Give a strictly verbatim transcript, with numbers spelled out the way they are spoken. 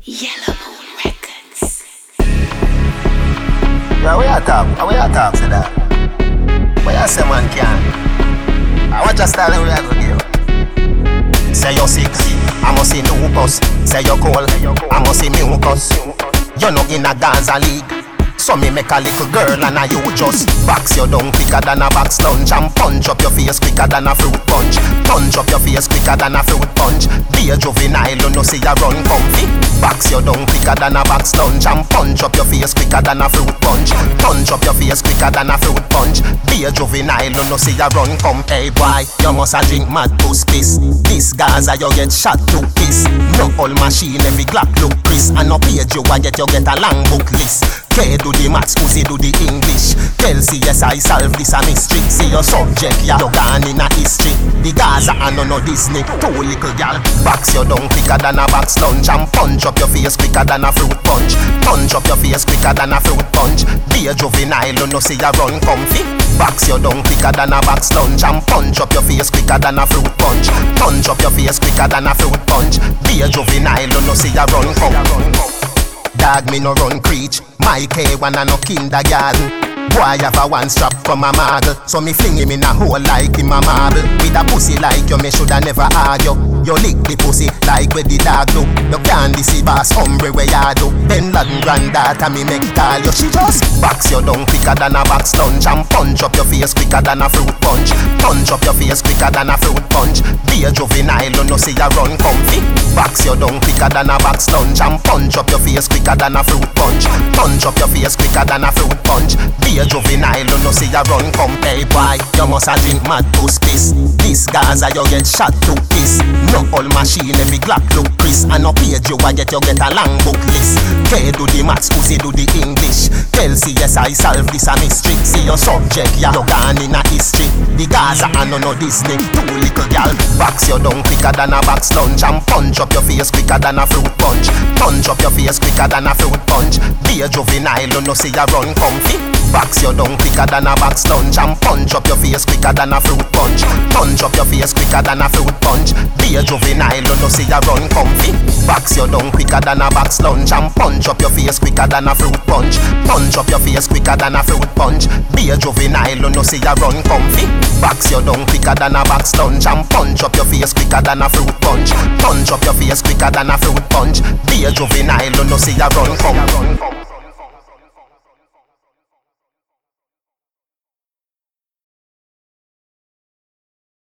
Yellow Moon Records. Yeah, we are talk, we are talk to that. What you say, man, can? I want your style and we are going to give. Say you're sick, I must see lupus. Say you're cold, I must see mucus. You're not in a Gaza league. So me make a little girl and a you just box you down quicker than a box lunch and punch up your face quicker than a fruit punch. Punch up your face quicker than a fruit punch. Be a juvenile, you know see ya run comfy. Box you down quicker than a box lunch and punch up your face quicker than a fruit punch. Punch up your face quicker than a fruit punch. Be a juvenile, you know see ya run come. Hey boy, you must a drink mad puss piss. This Gaza you get shot to piss. No all machine every Glock look Chris. And no page you a get you get a long book list. K do the maths, Uzi do the English. Tell C S I solve this a mystery. See your subject, yeah, you gone in a history. The Gaza and no no Disney. Two little gal, box you down quicker than a box lunch and punch up your face quicker than a fruit punch. Punch up your face quicker than a fruit punch. Be a juvenile, you know see ya run comfy. Box you down quicker than a box lunch and punch up your face quicker than a fruit punch. Punch up your face quicker than a fruit punch. Be a juvenile, you know see ya run comfy. Dog me no run preach. My K one and no kindergarten. Boy have a one strap from a model. So me fling him in a hole like him a marble. With a pussy like you, me shoulda never argue. You lick the pussy like where the dog do. You can't deceive boss hombre where you do. Then Laden granddaughter me make call you. She just box you down quicker than a box lunch and punch up your face quicker than a fruit punch. Punch up your face quicker than a fruit punch. Be a juvenile, you know see ya run comfy. Box you down quicker than a box lunch and punch up your face quicker than a fruit punch. Punch up your face quicker than a fruit punch. Be a juvenile, you know see ya run come. Hey boy, you must a drink mad puss piss. This Gaza you get shot to piss. No all machine every Glock look Chris. And no page you a get you get a long book list. K do the maths, Uzi do the English. Tell C S I solve this a mystery. See your subject, yeah, you gone in a history. The Gaza and no no Disney. Two little gal, box you down quicker than a box lunch and punch up your face quicker than a fruit punch. Punch up your face quicker than a fruit punch. Be a juvenile, you know see ya run comfy. Box you down quicker than a box lunch and punch up your face quicker than a fruit punch. Punch up your face quicker than a fruit punch. Be a juvenile, you know see ya run comfy. Box you down quicker than a box lunch and punch up your face quicker than a fruit punch. Punch up your face quicker than a fruit punch. Be a juvenile, you know see ya run comfy. Box you down quicker than a box lunch and punch up your face quicker than a fruit punch. Punch up your face quicker than a fruit punch. Be a juvenile, you know see ya run comfy.